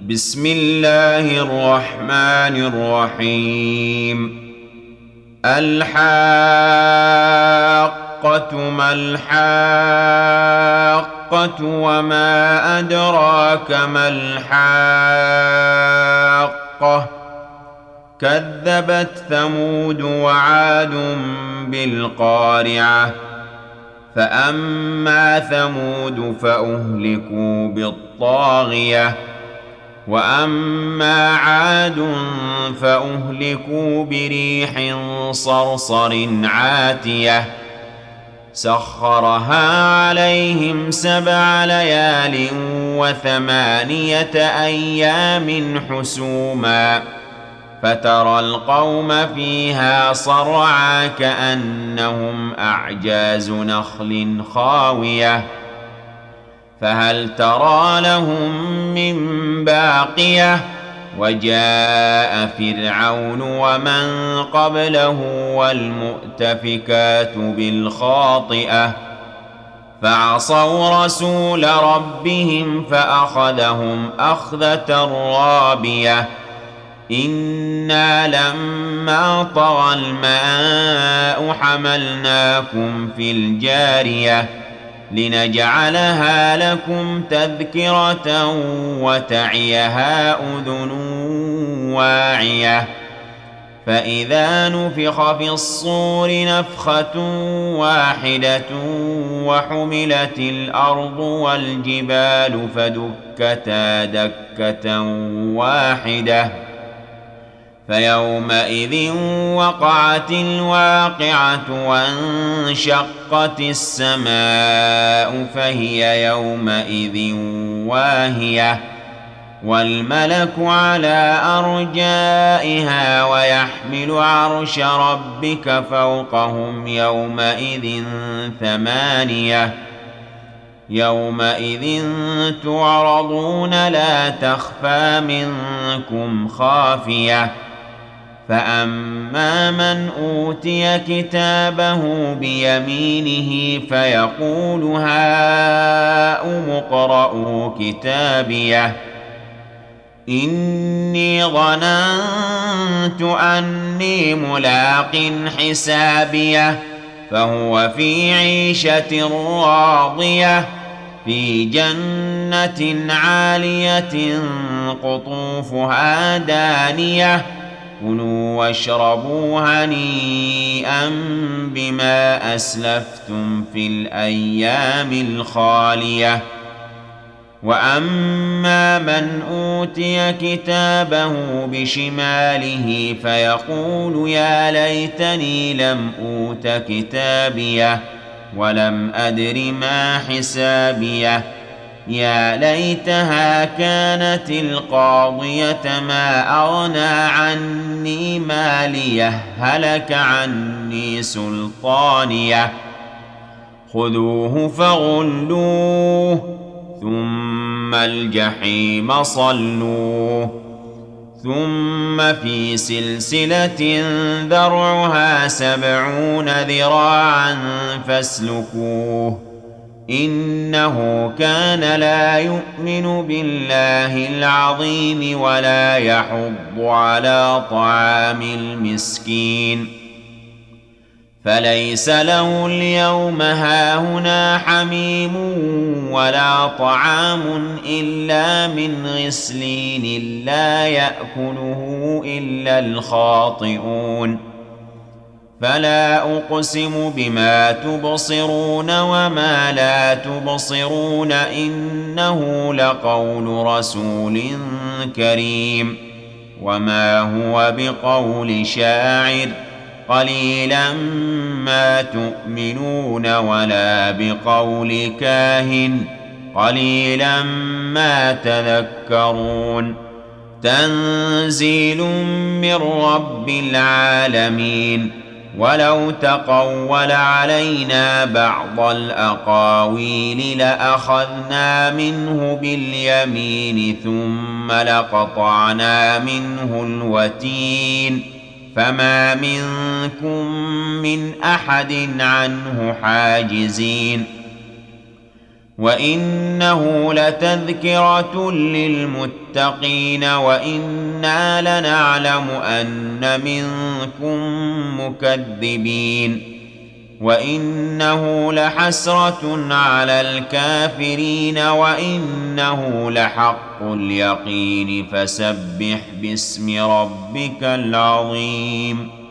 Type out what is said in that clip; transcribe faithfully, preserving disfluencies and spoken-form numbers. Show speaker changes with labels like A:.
A: بسم الله الرحمن الرحيم. الحاقة ما الحاقة وما أدراك ما الحاقة. كذبت ثمود وعاد بالقارعة. فأما ثمود فأهلكوا بالطاغية وأما عاد فأهلكوا بريح صرصر عاتية سخرها عليهم سبع ليال وثمانية أيام حسوما فترى القوم فيها صرعى كأنهم أعجاز نخل خاوية فهل ترى لهم من باقية. وجاء فرعون ومن قبله والمؤتفكات بالخاطئة فعصوا رسول ربهم فأخذهم أخذة رابية. إنا لما طغى الماء حملناكم في الجارية لنجعلها لكم تذكرة وتعيها أذن واعية. فإذا نفخ في الصور نفخة واحدة وحملت الأرض والجبال فدكتا دكة واحدة فيومئذ وقعت الواقعة وانشقت السماء فهي يومئذ واهية والملك على أرجائها ويحمل عرش ربك فوقهم يومئذ ثمانية. يومئذ تعرضون لا تخفى منكم خافية. فأما من أوتي كتابه بيمينه فيقول هاؤم اقرءوا كتابيه إني ظننت أني ملاق حسابيه فهو في عيشة راضية في جنة عالية قطوفها دانية كلوا واشربوا هنيئا بما أسلفتم في الأيام الخالية. وأما من أوتي كتابه بشماله فيقول يا ليتني لم أوت كتابيه ولم أدر ما حسابيه يا ليتها كانت القاضية ما أغنى عني ماليه هلك عني سلطانيه خذوه فغلوه ثم الجحيم صلوه ثم في سلسلة ذرعها سبعون ذراعا فاسلكوه إنه كان لا يؤمن بالله العظيم ولا يحض على طعام المسكين فليس له اليوم هاهنا حميم ولا طعام إلا من غسلين لا يأكله إلا الخاطئون. فلا أقسم بما تبصرون وما لا تبصرون إنه لقول رسول كريم وما هو بقول شاعر قليلا ما تؤمنون ولا بقول كاهن قليلا ما تذكرون. تنزيل من رب العالمين ولو تقول علينا بعض الأقاويل لأخذنا منه باليمين ثم لقطعنا منه الوتين فما منكم من أحد عنه حاجزين. وإنه لتذكرة للمتقين وإنا لنعلم أن منكم مكذبين وإنه لحسرة على الكافرين وإنه لحق اليقين فسبح باسم ربك العظيم